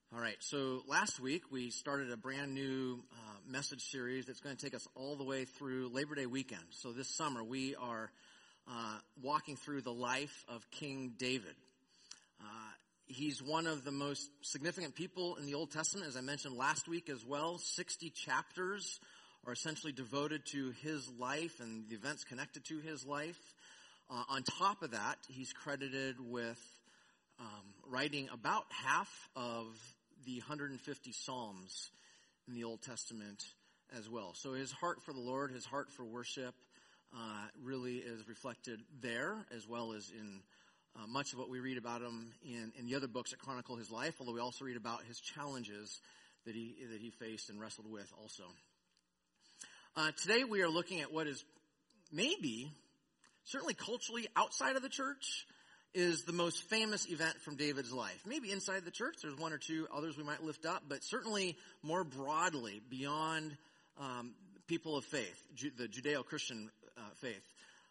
All right, so last week we started a brand new message series that's going to take us all the way through Labor Day weekend. So this summer we are walking through the life of King David. He's one of the most significant people in the Old Testament, as I mentioned last week as well. 60 chapters are essentially devoted to his life and the events connected to his life. On top of that, he's credited with writing about half of the 150 Psalms in the Old Testament as well. So his heart for the Lord, his heart for worship really is reflected there, as well as in much of what we read about him in the other books that chronicle his life, although we also read about his challenges that he faced and wrestled with also. Today we are looking at what is maybe, certainly culturally outside of the church, is the most famous event from David's life. Maybe inside the church, there's one or two others we might lift up, but certainly more broadly beyond people of faith, the Judeo-Christian faith.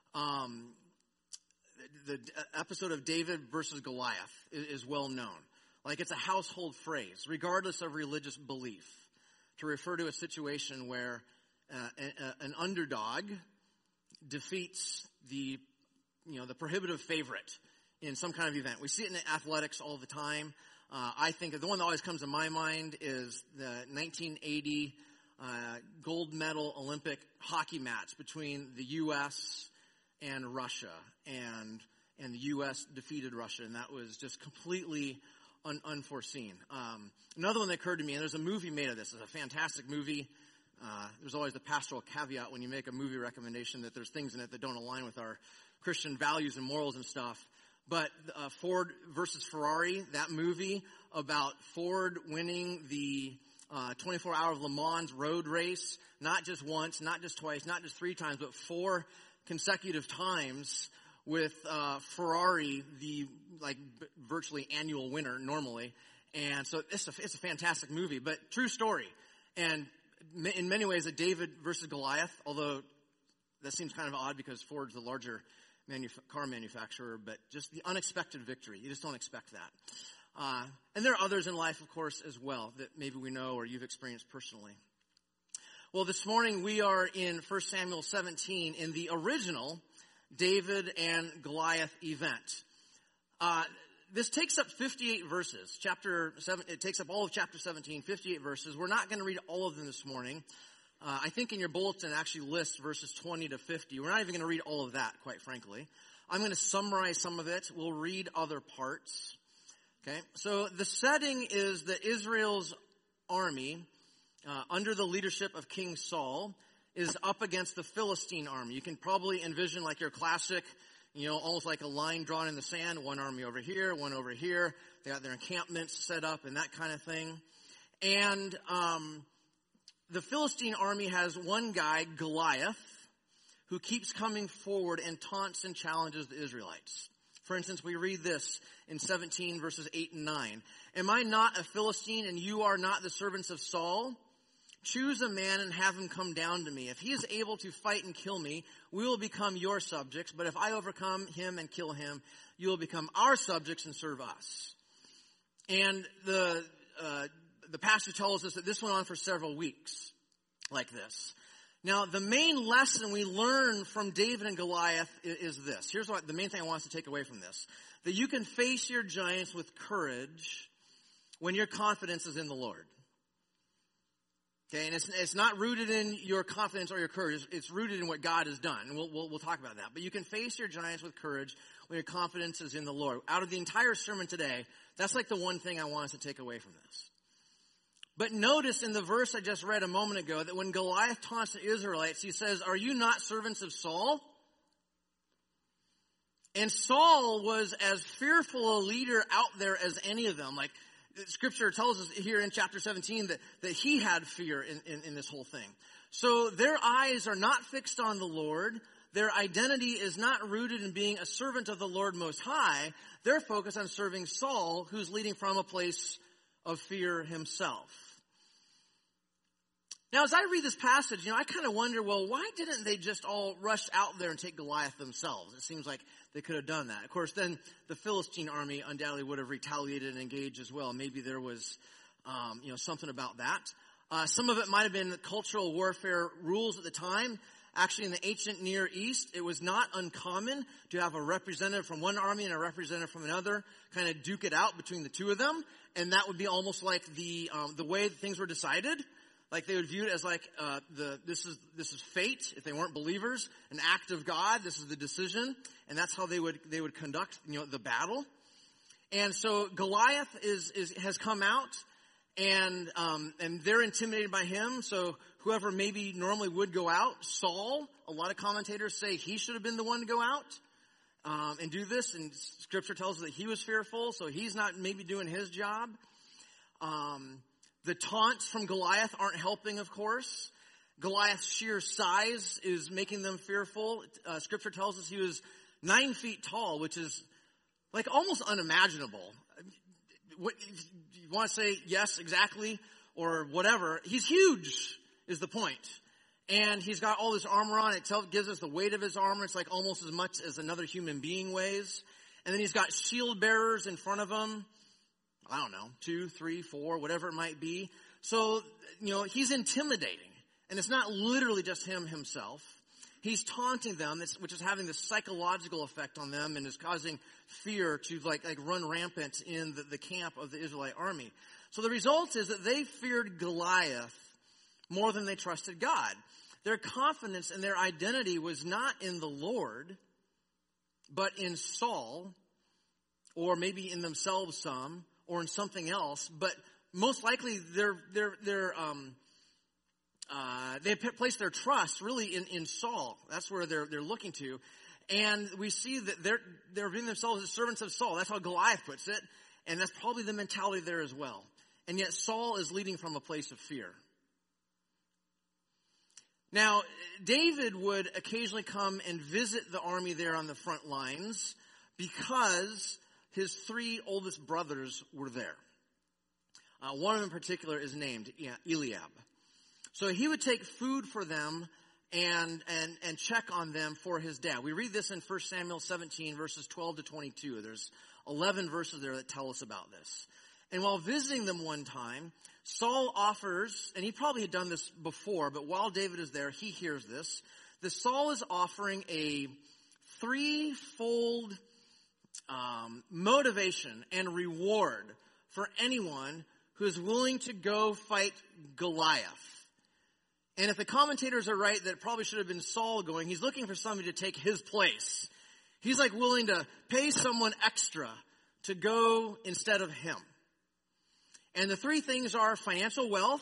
The episode of David versus Goliath is well known. Like, it's a household phrase, regardless of religious belief, to refer to a situation where an underdog defeats the prohibitive favorite in some kind of event. We see it in athletics all the time. I think the one that always comes to my mind is the 1980 gold medal Olympic hockey match between the U.S. and Russia, and the U.S. defeated Russia, and that was just completely unforeseen. Another one that occurred to me, and there's a movie made of this. It's a fantastic movie. There's always the pastoral caveat when you make a movie recommendation that there's things in it that don't align with our Christian values and morals and stuff. But Ford versus Ferrari, that movie about Ford winning the 24-hour Le Mans road race, not just once, not just twice, not just three times, but 4 consecutive times, with Ferrari the virtually annual winner normally. And so it's a fantastic movie, but true story. And in many ways, a David versus Goliath, although that seems kind of odd because Ford's the larger car manufacturer, but just the unexpected victory. You just don't expect that. And there are others in life, of course, as well, that maybe we know or you've experienced personally. Well, this morning we are in 1 Samuel 17 in the original David and Goliath event. This takes up 58 verses. Chapter 7, it takes up all of chapter 17, 58 verses. We're not going to read all of them this morning. I think in your bulletin it actually lists verses 20 to 50. We're not even going to read all of that, quite frankly. I'm going to summarize some of it. We'll read other parts. Okay, so the setting is that Israel's army, under the leadership of King Saul, is up against the Philistine army. You can probably envision like your classic, almost like a line drawn in the sand, one army over here, one over here. They got their encampments set up and that kind of thing. And the Philistine army has one guy, Goliath, who keeps coming forward and taunts and challenges the Israelites. For instance, we read this in 17 verses 8 and 9. Am I not a Philistine and you are not the servants of Saul? Choose a man and have him come down to me. If he is able to fight and kill me, we will become your subjects. But if I overcome him and kill him, you will become our subjects and serve us. And the passage tells us that this went on for several weeks like this. Now, the main lesson we learn from David and Goliath is this. Here's what the main thing I want us to take away from this. That you can face your giants with courage when your confidence is in the Lord. Okay, and it's not rooted in your confidence or your courage. It's rooted in what God has done. And we'll talk about that. But you can face your giants with courage when your confidence is in the Lord. Out of the entire sermon today, that's like the one thing I want us to take away from this. But notice in the verse I just read a moment ago that when Goliath taunts the Israelites, he says, "Are you not servants of Saul?" And Saul was as fearful a leader out there as any of them. Like, Scripture tells us here in chapter 17 that he had fear in this whole thing. So their eyes are not fixed on the Lord. Their identity is not rooted in being a servant of the Lord Most High. They're focused on serving Saul, who's leading from a place of fear himself. Now, as I read this passage, I kind of wonder, well, why didn't they just all rush out there and take Goliath themselves? It seems like they could have done that. Of course, then the Philistine army undoubtedly would have retaliated and engaged as well. Maybe there was something about that. Some of it might have been cultural warfare rules at the time. Actually, in the ancient Near East, it was not uncommon to have a representative from one army and a representative from another kind of duke it out between the two of them. And that would be almost like the way things were decided. Like they would view it as like this is fate. If they weren't believers, an act of God. This is the decision, and that's how they would conduct the battle. And so Goliath has come out, and they're intimidated by him. So whoever maybe normally would go out, Saul. A lot of commentators say he should have been the one to go out and do this. And Scripture tells us that he was fearful, so he's not maybe doing his job. The taunts from Goliath aren't helping, of course. Goliath's sheer size is making them fearful. Scripture tells us he was 9 feet tall, which is like almost unimaginable. What, you want to say yes, exactly, or whatever. He's huge is the point. And he's got all this armor on. It gives us the weight of his armor. It's like almost as much as another human being weighs. And then he's got shield bearers in front of him. I don't know, 2, 3, 4, whatever it might be. So, he's intimidating. And it's not literally just himself. He's taunting them, which is having this psychological effect on them and is causing fear to like run rampant in the camp of the Israelite army. So the result is that they feared Goliath more than they trusted God. Their confidence and their identity was not in the Lord, but in Saul, or maybe in themselves some, or in something else, but most likely they place their trust really in Saul. That's where they're looking to, and we see that they're viewing themselves as servants of Saul. That's how Goliath puts it, and that's probably the mentality there as well. And yet Saul is leading from a place of fear. Now, David would occasionally come and visit the army there on the front lines because his 3 oldest brothers were there. One of them in particular is named Eliab. So he would take food for them and check on them for his dad. We read this in 1 Samuel 17, verses 12 to 22. There's 11 verses there that tell us about this. And while visiting them one time, Saul offers, and he probably had done this before, but while David is there, he hears this. The Saul is offering a 3-fold motivation and reward for anyone who is willing to go fight Goliath. And if the commentators are right that it probably should have been Saul going, he's looking for somebody to take his place. He's like willing to pay someone extra to go instead of him. And the 3 things are financial wealth,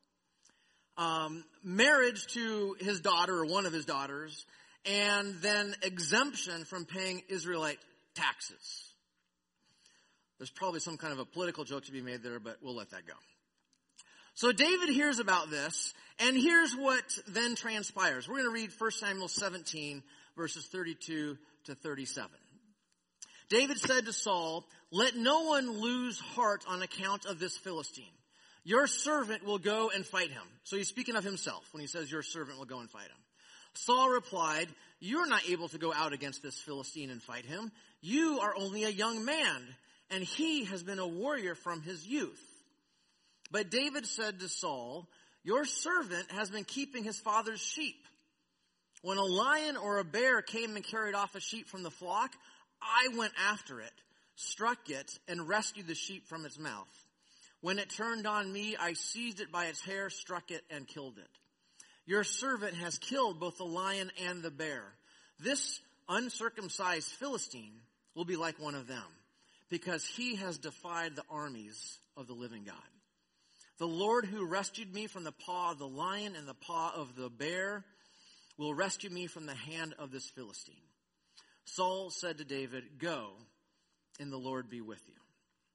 marriage to his daughter or one of his daughters, and then exemption from paying Israelite taxes. There's probably some kind of a political joke to be made there, but we'll let that go. So David hears about this, and here's what then transpires. We're going to read 1 Samuel 17, verses 32 to 37. David said to Saul, "Let no one lose heart on account of this Philistine. Your servant will go and fight him." So he's speaking of himself when he says your servant will go and fight him. Saul replied, "You're not able to go out against this Philistine and fight him. You are only a young man, and he has been a warrior from his youth." But David said to Saul, "Your servant has been keeping his father's sheep. When a lion or a bear came and carried off a sheep from the flock, I went after it, struck it, and rescued the sheep from its mouth. When it turned on me, I seized it by its hair, struck it, and killed it. Your servant has killed both the lion and the bear. This uncircumcised Philistine will be like one of them, because he has defied the armies of the living God. The Lord who rescued me from the paw of the lion and the paw of the bear will rescue me from the hand of this Philistine." Saul said to David, "Go, and the Lord be with you."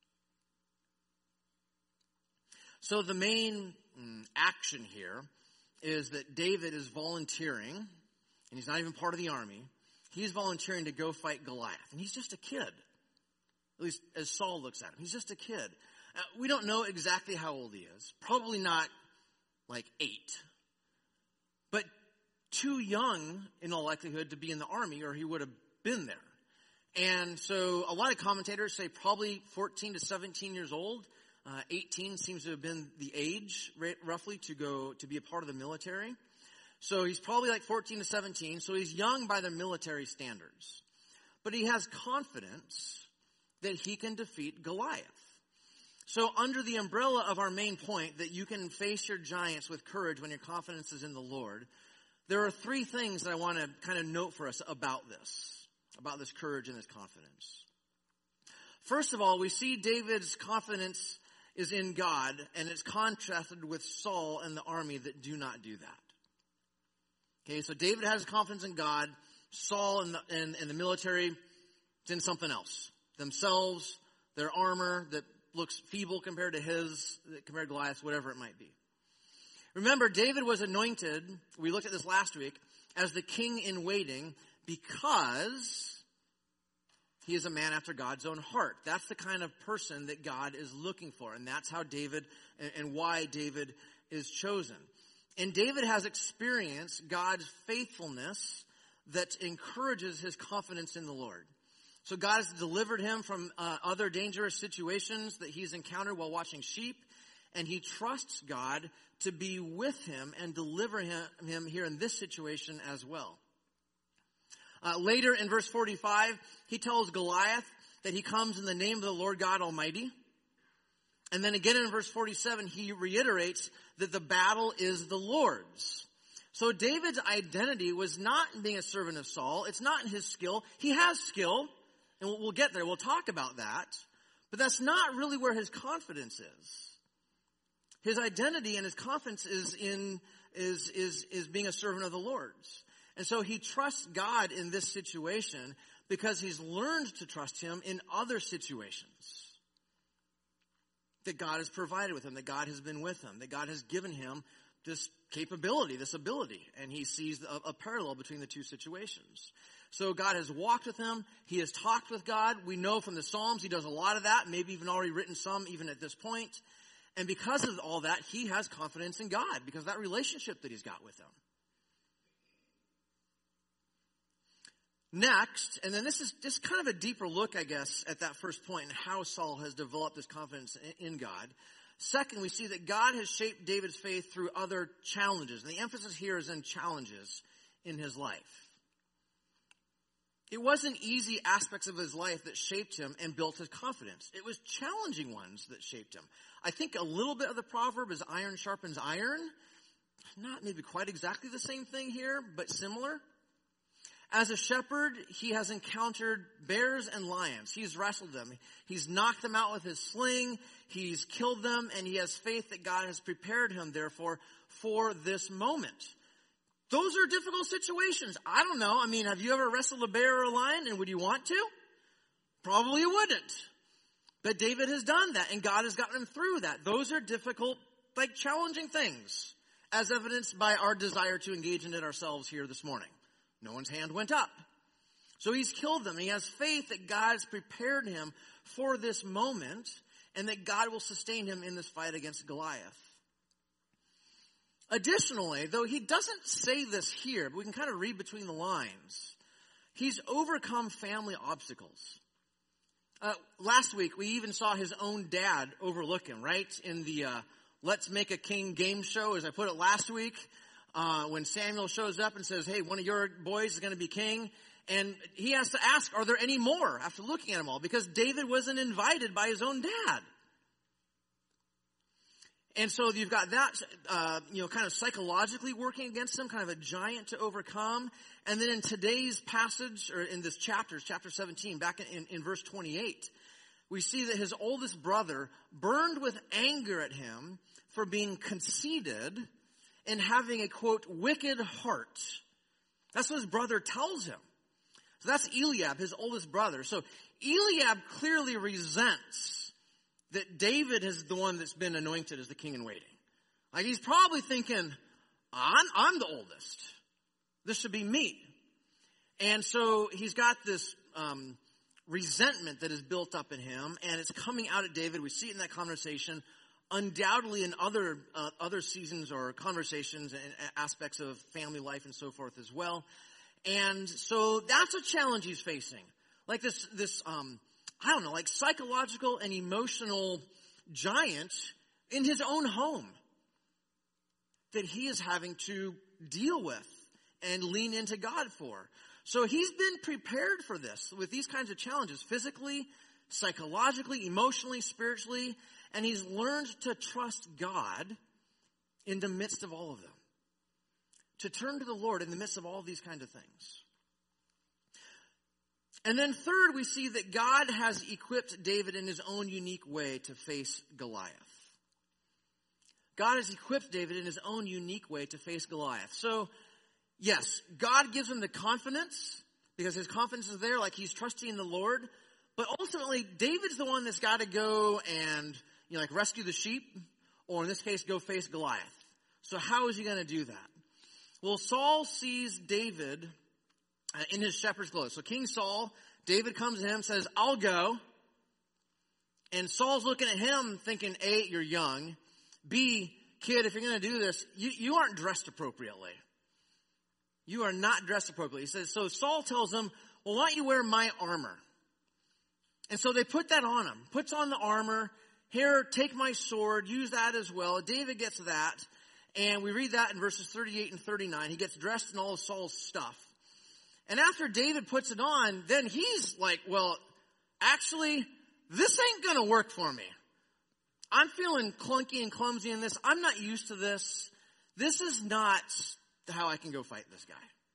So the main action here is that David is volunteering, and he's not even part of the army. He's volunteering to go fight Goliath, and he's just a kid. At least as Saul looks at him, he's just a kid. We don't know exactly how old he is. Probably not like 8. But too young, in all likelihood, to be in the army, or he would have been there. And so a lot of commentators say probably 14 to 17 years old. 18 seems to have been the age, roughly, to be a part of the military. So he's probably like 14 to 17. So he's young by the military standards. But he has confidence that he can defeat Goliath. So under the umbrella of our main point, that you can face your giants with courage when your confidence is in the Lord, there are three things that I want to kind of note for us about this courage and this confidence. First of all, we see David's confidence is in God, and it's contrasted with Saul and the army that do not do that. Okay, so David has confidence in God. Saul and the military, it's in something else. Themselves, their armor that looks feeble compared to Goliath, whatever it might be. Remember, David was anointed, we looked at this last week, as the king in waiting because he is a man after God's own heart. That's the kind of person that God is looking for. And that's how David and why David is chosen. And David has experienced God's faithfulness that encourages his confidence in the Lord. So God has delivered him from other dangerous situations that he's encountered while watching sheep. And he trusts God to be with him and deliver him here in this situation as well. Later in verse 45, he tells Goliath that he comes in the name of the Lord God Almighty. And then again in verse 47, he reiterates that the battle is the Lord's. So David's identity was not in being a servant of Saul. It's not in his skill. He has skill, and we'll get there. We'll talk about that. But that's not really where his confidence is. His identity and his confidence is being a servant of the Lord's. And so he trusts God in this situation because he's learned to trust him in other situations. That God has provided with him, that God has been with him, that God has given him this capability, this ability. And he sees a parallel between the two situations. So God has walked with him. He has talked with God. We know from the Psalms he does a lot of that, maybe even already written some even at this point. And because of all that, he has confidence in God because of that relationship that he's got with him. Next, and then this is just kind of a deeper look, I guess, at that first point and how Saul has developed this confidence in God. Second, we see that God has shaped David's faith through other challenges. And the emphasis here is in challenges in his life. It wasn't easy aspects of his life that shaped him and built his confidence. It was challenging ones that shaped him. I think a little bit of the proverb is iron sharpens iron. Not maybe quite exactly the same thing here, but similar. As a shepherd, he has encountered bears and lions. He's wrestled them. He's knocked them out with his sling. He's killed them, and he has faith that God has prepared him, therefore, for this moment. Those are difficult situations. I don't know. I mean, have you ever wrestled a bear or a lion, and would you want to? Probably you wouldn't. But David has done that, and God has gotten him through that. Those are difficult, challenging things, as evidenced by our desire to engage in it ourselves here this morning. No one's hand went up. So he's killed them. He has faith that God's prepared him for this moment and that God will sustain him in this fight against Goliath. Additionally, though he doesn't say this here, but we can kind of read between the lines, he's overcome family obstacles. Last week, we even saw his own dad overlook him, right? In the Let's Make a King game show, as I put it last week. When Samuel shows up and says, hey, one of your boys is going to be king. And he has to ask, are there any more after looking at them all? Because David wasn't invited by his own dad. And so you've got that, kind of psychologically working against him, kind of a giant to overcome. And then in today's passage, or in this chapter 17, back in verse 28, we see that his oldest brother burned with anger at him for being conceited and having a, quote, wicked heart. That's what his brother tells him. So that's Eliab, his oldest brother. So Eliab clearly resents that David is the one that's been anointed as the king in waiting. He's probably thinking, I'm the oldest. This should be me. And so he's got this resentment that is built up in him, and it's coming out at David. We see it in that conversation. Undoubtedly in other seasons or conversations and aspects of family life and so forth as well. And so that's a challenge he's facing. Psychological and emotional giant in his own home that he is having to deal with and lean into God for. So he's been prepared for this with these kinds of challenges, physically, psychologically, emotionally, spiritually, and he's learned to trust God in the midst of all of them. To turn to the Lord in the midst of all these kinds of things. And then third, we see that God has equipped David in his own unique way to face Goliath. God has equipped David in his own unique way to face Goliath. So, yes, God gives him the confidence because his confidence is there, like he's trusting in the Lord. But ultimately, David's the one that's got to go and, like rescue the sheep, or in this case, go face Goliath. So how is he going to do that? Well, Saul sees David in his shepherd's clothes. So King Saul, David comes to him, says, I'll go. And Saul's looking at him thinking, A, you're young. B, kid, if you're going to do this, you aren't dressed appropriately. You are not dressed appropriately. He says, so Saul tells him, well, why don't you wear my armor? And so they put that on him. Puts on the armor. Here, take my sword. Use that as well. David gets that. And we read that in verses 38 and 39. He gets dressed in all of Saul's stuff. And after David puts it on, then he's like, well, actually, this ain't going to work for me. I'm feeling clunky and clumsy in this. I'm not used to this. This is not how I can go fight this guy.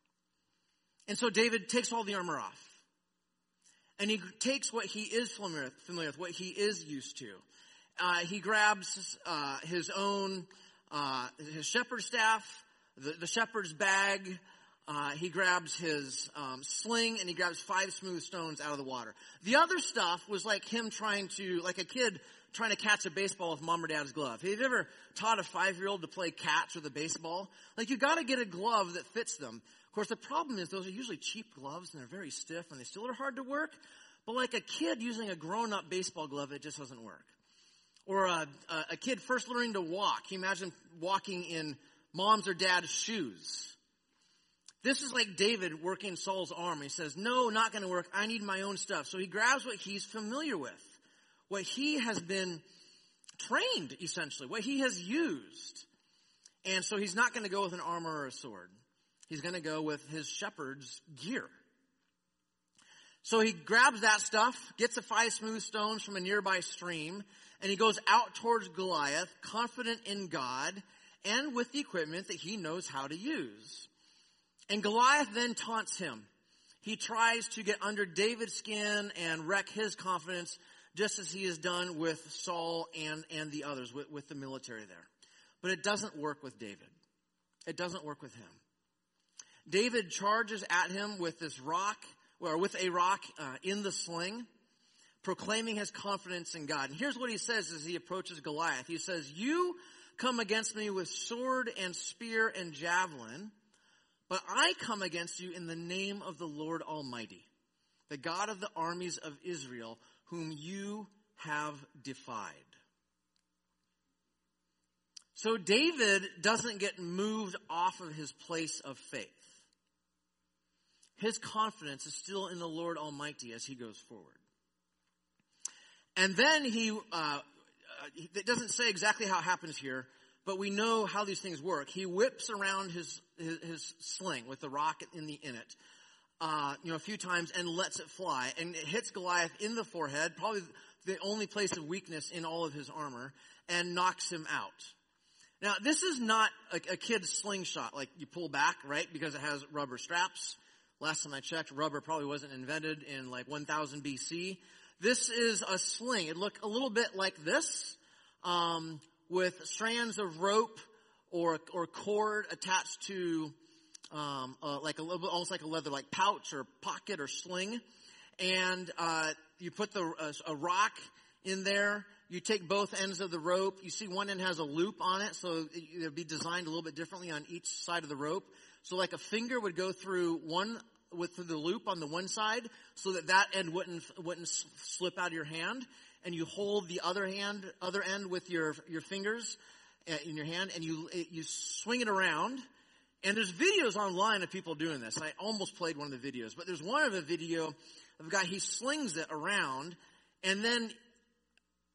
And so David takes all the armor off. And he takes what he is familiar with, what he is used to. He grabs his own... his shepherd's staff, the shepherd's bag, he grabs his sling, and he grabs 5 smooth stones out of the water. The other stuff was like him like a kid trying to catch a baseball with mom or dad's glove. Have you ever taught a 5-year-old to play catch with a baseball? Like, you got to get a glove that fits them. Of course, the problem is those are usually cheap gloves, and they're very stiff, and they still are hard to work. But like a kid using a grown-up baseball glove, it just doesn't work. Or a kid first learning to walk. Can you imagine walking in mom's or dad's shoes? This is like David working Saul's arm. He says, no, not going to work. I need my own stuff. So he grabs what he's familiar with. What he has been trained, essentially. What he has used. And so he's not going to go with an armor or a sword. He's going to go with his shepherd's gear. So he grabs that stuff, gets the 5 smooth stones from a nearby stream, and he goes out towards Goliath, confident in God, and with the equipment that he knows how to use. And Goliath then taunts him. He tries to get under David's skin and wreck his confidence, just as he has done with Saul and the others, with the military there. But it doesn't work with David. It doesn't work with him. David charges at him with this rock, or with a rock in the sling, proclaiming his confidence in God. And here's what he says as he approaches Goliath. He says, you come against me with sword and spear and javelin, but I come against you in the name of the Lord Almighty, the God of the armies of Israel, whom you have defied. So David doesn't get moved off of his place of faith. His confidence is still in the Lord Almighty as he goes forward. And then it doesn't say exactly how it happens here, but we know how these things work. He whips around his sling with the rock in it, a few times, and lets it fly. And it hits Goliath in the forehead, probably the only place of weakness in all of his armor, and knocks him out. Now, this is not a kid's slingshot, like you pull back, right, because it has rubber straps. Last time I checked, rubber probably wasn't invented in like 1000 BC. This is a sling. It looked a little bit like this, with strands of rope or cord attached to almost like a leather like pouch or pocket or sling. And you put a rock in there. You take both ends of the rope. You see one end has a loop on it, so it would be designed a little bit differently on each side of the rope. So like a finger would go through through the loop on the one side, so that end wouldn't slip out of your hand, and you hold the other end with your fingers in your hand, and you swing it around. And there's videos online of people doing this. I almost played one of the videos, but there's one of a video of a guy, he slings it around, and then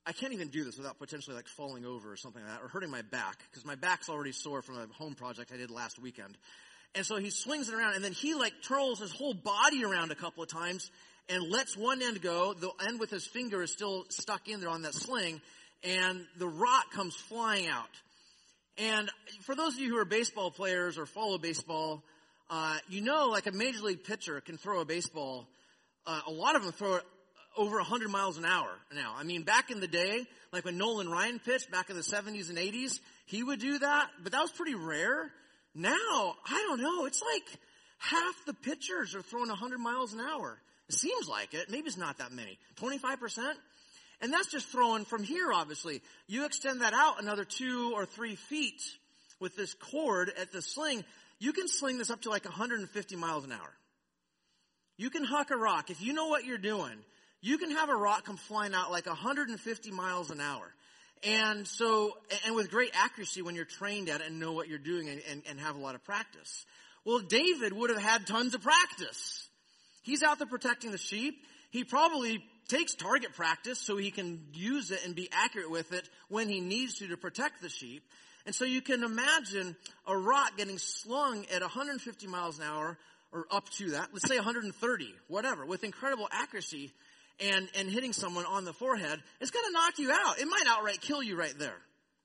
I can't even do this without potentially like falling over or something like that, or hurting my back, because my back's already sore from a home project I did last weekend. And so he swings it around, and then he like twirls his whole body around a couple of times and lets one end go. The end with his finger is still stuck in there on that sling, and the rock comes flying out. And for those of you who are baseball players or follow baseball, like a major league pitcher can throw a baseball. A lot of them throw it over 100 miles an hour now. I mean, back in the day, like when Nolan Ryan pitched back in the 70s and 80s, he would do that, but that was pretty rare. Now, I don't know, it's like half the pitchers are throwing 100 miles an hour. It seems like it. Maybe it's not that many. 25%? And that's just throwing from here, obviously. You extend that out another 2 or 3 feet with this cord at the sling, you can sling this up to like 150 miles an hour. You can huck a rock. If you know what you're doing, you can have a rock come flying out like 150 miles an hour. And with great accuracy when you're trained at it and know what you're doing and have a lot of practice. Well, David would have had tons of practice. He's out there protecting the sheep. He probably takes target practice so he can use it and be accurate with it when he needs to protect the sheep. And so you can imagine a rock getting slung at 150 miles an hour or up to that, let's say 130, whatever, with incredible accuracy and hitting someone on the forehead. It's going to knock you out. It might outright kill you right there.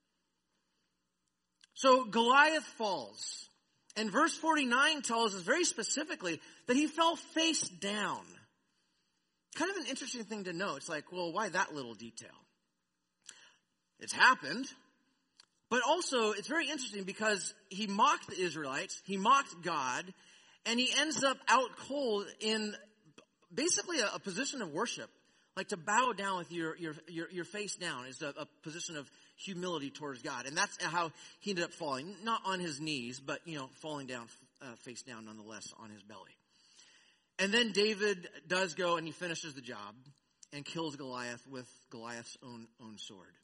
So Goliath falls. And verse 49 tells us very specifically that he fell face down. Kind of an interesting thing to know. It's like, well, why that little detail? It's happened. But also, it's very interesting because he mocked the Israelites, he mocked God, and he ends up out cold in basically a position of worship. Like to bow down with your face down is a position of humility towards God. And that's how he ended up falling. Not on his knees, but, falling down, face down nonetheless on his belly. And then David does go and he finishes the job and kills Goliath with Goliath's own sword.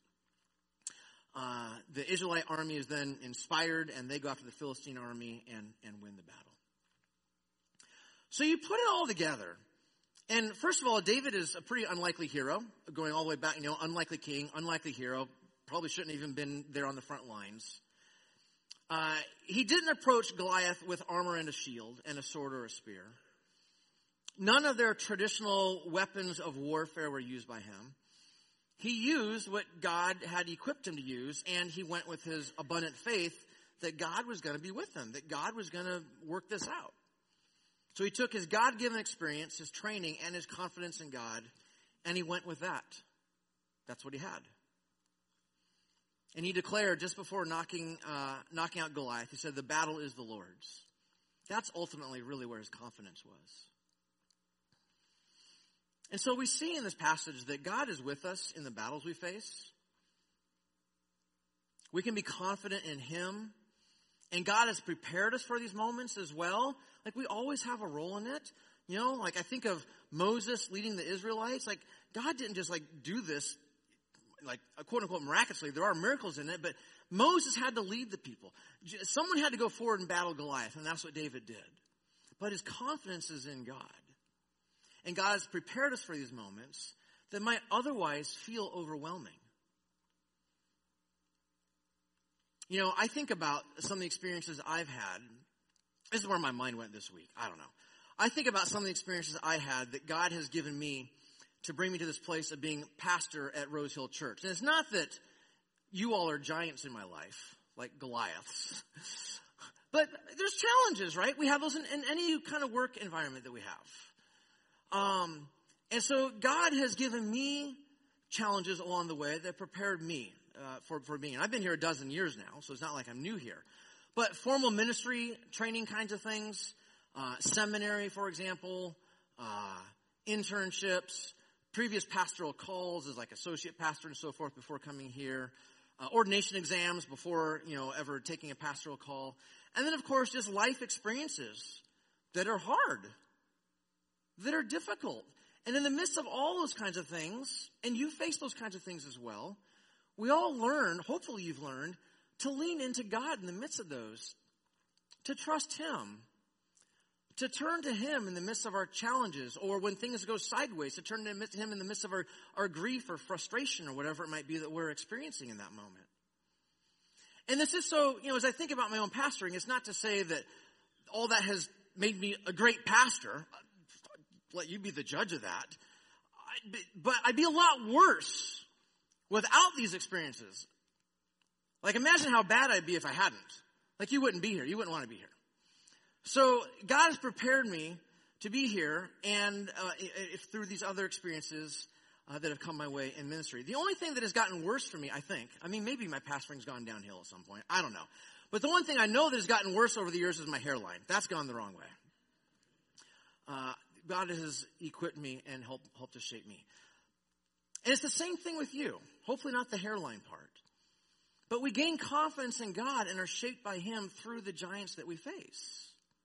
The Israelite army is then inspired and they go after the Philistine army and win the battle. So you put it all together. And first of all, David is a pretty unlikely hero, going all the way back, unlikely king, unlikely hero, probably shouldn't have even been there on the front lines. He didn't approach Goliath with armor and a shield and a sword or a spear. None of their traditional weapons of warfare were used by him. He used what God had equipped him to use, and he went with his abundant faith that God was going to be with him, that God was going to work this out. So he took his God-given experience, his training, and his confidence in God, and he went with that. That's what he had. And he declared just before knocking out Goliath, he said, "The battle is the Lord's." That's ultimately really where his confidence was. And so we see in this passage that God is with us in the battles we face. We can be confident in him. And God has prepared us for these moments as well. Like we always have a role in it. Like I think of Moses leading the Israelites. Like God didn't just do this like quote unquote miraculously. There are miracles in it, but Moses had to lead the people. Someone had to go forward and battle Goliath, and that's what David did. But his confidence is in God. And God has prepared us for these moments that might otherwise feel overwhelming. I think about some of the experiences I've had. This is where my mind went this week. I don't know. I think about some of the experiences I had that God has given me to bring me to this place of being pastor at Rose Hill Church. And it's not that you all are giants in my life, like Goliaths. But there's challenges, right? We have those in any kind of work environment that we have. And so God has given me challenges along the way that prepared me for being. And I've been here a dozen years now, so it's not like I'm new here. But formal ministry training kinds of things, seminary, for example, internships, previous pastoral calls as like associate pastor and so forth before coming here, ordination exams before, ever taking a pastoral call. And then, of course, just life experiences that are hard, that are difficult. And in the midst of all those kinds of things, and you face those kinds of things as well, we all learn, hopefully you've learned, to lean into God in the midst of those, to trust him, to turn to him in the midst of our challenges, or when things go sideways, to turn to him in the midst of our grief or frustration or whatever it might be that we're experiencing in that moment. And this is so, as I think about my own pastoring, it's not to say that all that has made me a great pastor. Let you be the judge of that. But I'd be a lot worse without these experiences. Like, imagine how bad I'd be if I hadn't. Like, you wouldn't be here. You wouldn't want to be here. So God has prepared me to be here, and if through these other experiences that have come my way in ministry. The only thing that has gotten worse for me, I think, maybe my pastoring's gone downhill at some point. I don't know. But the one thing I know that has gotten worse over the years is my hairline. That's gone the wrong way. God has equipped me and helped to shape me. And it's the same thing with you. Hopefully not the hairline part. But we gain confidence in God and are shaped by him through the giants that we face.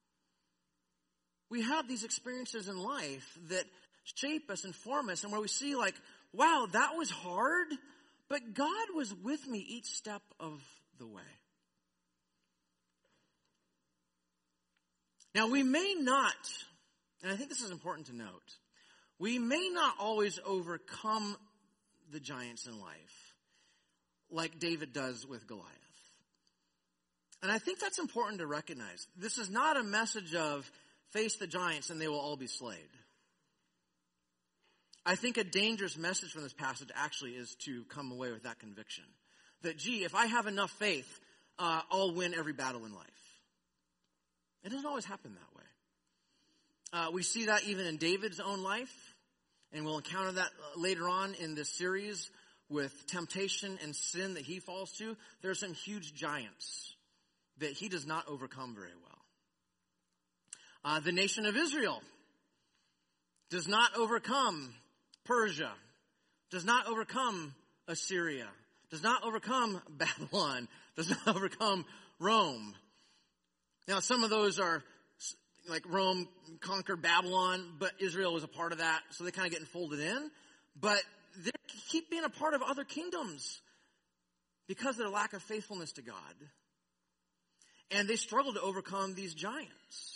We have these experiences in life that shape us and form us, and where we see like, wow, that was hard, but God was with me each step of the way. Now, we may not, and I think this is important to note, we may not always overcome the giants in life like David does with Goliath. And I think that's important to recognize. This is not a message of face the giants and they will all be slayed. I think a dangerous message from this passage actually is to come away with that conviction. That, if I have enough faith, I'll win every battle in life. It doesn't always happen that way. We see that even in David's own life, and we'll encounter that later on in this series with temptation and sin that he falls to. There are some huge giants that he does not overcome very well. The nation of Israel does not overcome Persia, does not overcome Assyria, does not overcome Babylon, does not overcome Rome. Now, some of those are like Rome conquered Babylon, but Israel was a part of that, so they kind of get folded in. But they keep being a part of other kingdoms because of their lack of faithfulness to God. And they struggle to overcome these giants.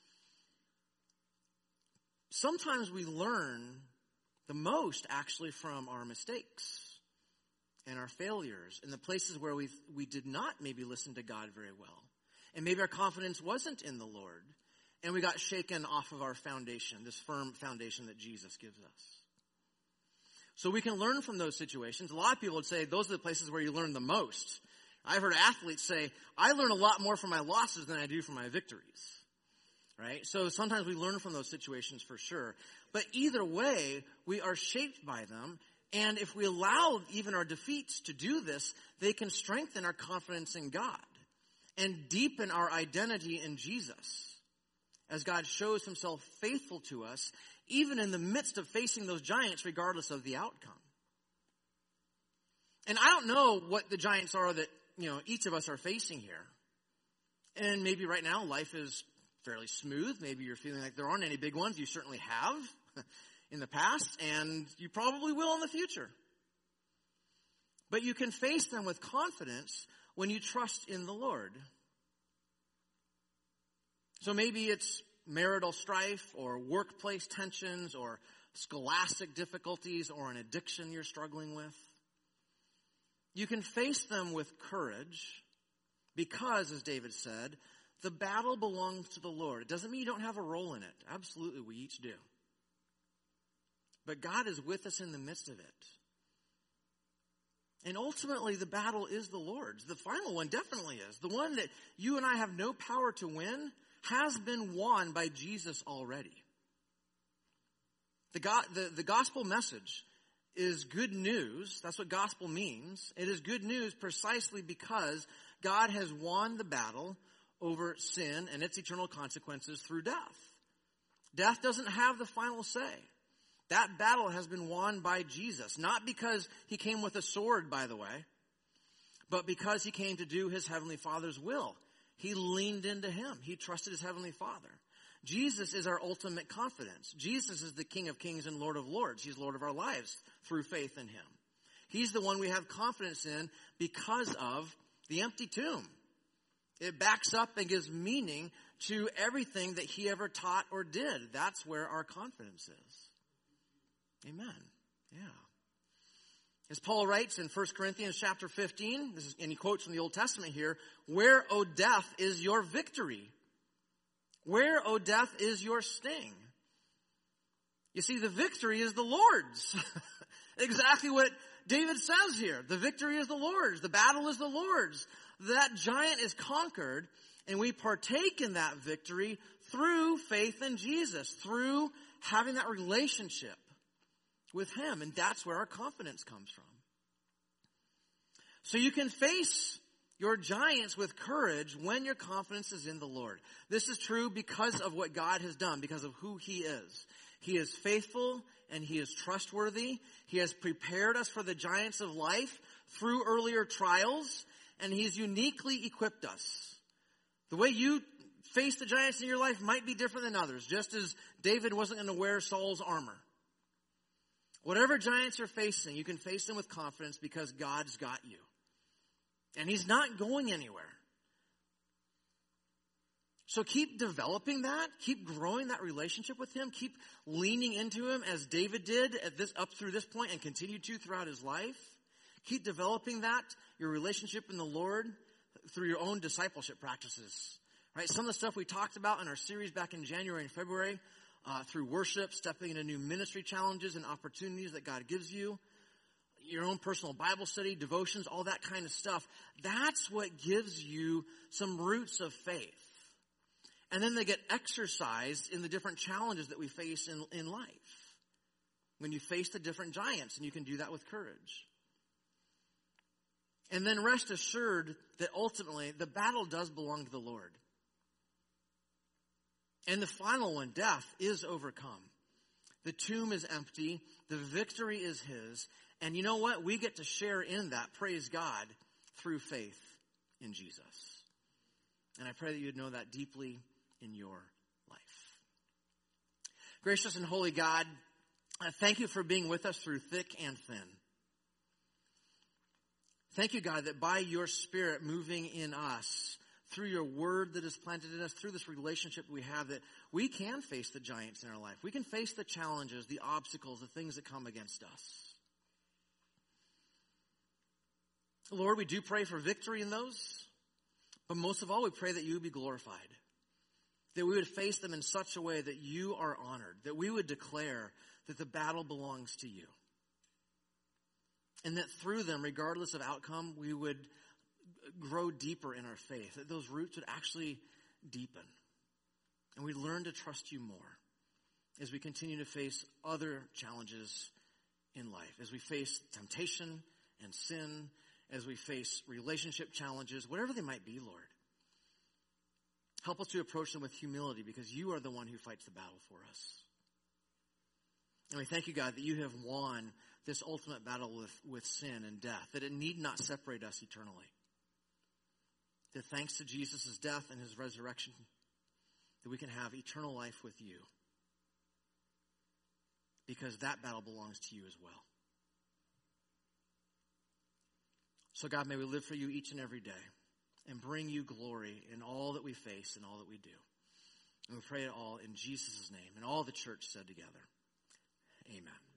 Sometimes we learn the most actually from our mistakes and our failures and the places where we did not maybe listen to God very well. And maybe our confidence wasn't in the Lord. And we got shaken off of our foundation, this firm foundation that Jesus gives us. So we can learn from those situations. A lot of people would say those are the places where you learn the most. I've heard athletes say, I learn a lot more from my losses than I do from my victories. Right? So sometimes we learn from those situations for sure. But either way, we are shaped by them. And if we allow even our defeats to do this, they can strengthen our confidence in God and deepen our identity in Jesus as God shows himself faithful to us, even in the midst of facing those giants, regardless of the outcome. And I don't know what the giants are that, each of us are facing here. And maybe right now life is fairly smooth. Maybe you're feeling like there aren't any big ones. You certainly have in the past, and you probably will in the future. But you can face them with confidence when you trust in the Lord. So maybe it's marital strife or workplace tensions or scholastic difficulties or an addiction you're struggling with. You can face them with courage because, as David said, the battle belongs to the Lord. It doesn't mean you don't have a role in it. Absolutely, we each do. But God is with us in the midst of it. And ultimately, the battle is the Lord's. The final one definitely is. The one that you and I have no power to win has been won by Jesus already. The gospel message is good news. That's what gospel means. It is good news precisely because God has won the battle over sin and its eternal consequences through death. Death doesn't have the final say. That battle has been won by Jesus, not because he came with a sword, by the way, but because he came to do his heavenly Father's will. He leaned into him. He trusted his heavenly Father. Jesus is our ultimate confidence. Jesus is the King of Kings and Lord of Lords. He's Lord of our lives through faith in him. He's the one we have confidence in because of the empty tomb. It backs up and gives meaning to everything that he ever taught or did. That's where our confidence is. Amen. Yeah. As Paul writes in 1 Corinthians chapter 15, and he quotes from the Old Testament here, "Where, O death, is your victory? Where, O death, is your sting?" You see, the victory is the Lord's. Exactly what David says here. The victory is the Lord's. The battle is the Lord's. That giant is conquered, and we partake in that victory through faith in Jesus, through having that relationship with him. And that's where our confidence comes from. So you can face your giants with courage when your confidence is in the Lord. This is true because of what God has done, because of who he is. He is faithful and he is trustworthy. He has prepared us for the giants of life through earlier trials, and he's uniquely equipped us. The way you face the giants in your life might be different than others, just as David wasn't going to wear Saul's armor. Whatever giants you're facing, you can face them with confidence because God's got you. And he's not going anywhere. So keep developing that. Keep growing that relationship with him. Keep leaning into him as David did up through this point and continued to throughout his life. Keep developing that, your relationship in the Lord, through your own discipleship practices. Right? Some of the stuff we talked about in our series back in January and February, through worship, stepping into new ministry challenges and opportunities that God gives you, your own personal Bible study, devotions, all that kind of stuff. That's what gives you some roots of faith. And then they get exercised in the different challenges that we face in life. When you face the different giants, and you can do that with courage. And then rest assured that ultimately the battle does belong to the Lord. And the final one, death, is overcome. The tomb is empty. The victory is his. And you know what? We get to share in that, praise God, through faith in Jesus. And I pray that you'd know that deeply in your life. Gracious and holy God, I thank you for being with us through thick and thin. Thank you, God, that by your Spirit moving in us, through your word that is planted in us, through this relationship we have, that we can face the giants in our life. We can face the challenges, the obstacles, the things that come against us. Lord, we do pray for victory in those, but most of all, we pray that you would be glorified. That we would face them in such a way that you are honored. That we would declare that the battle belongs to you. And that through them, regardless of outcome, we would grow deeper in our faith. That those roots would actually deepen. And we'd learn to trust you more as we continue to face other challenges in life. As we face temptation and sin, as we face relationship challenges, whatever they might be, Lord. Help us to approach them with humility because you are the one who fights the battle for us. And we thank you, God, that you have won this ultimate battle with sin and death, that it need not separate us eternally. That thanks to Jesus' death and his resurrection, that we can have eternal life with you. Because that battle belongs to you as well. So God, may we live for you each and every day and bring you glory in all that we face and all that we do. And we pray it all in Jesus' name. And all the church said together, amen.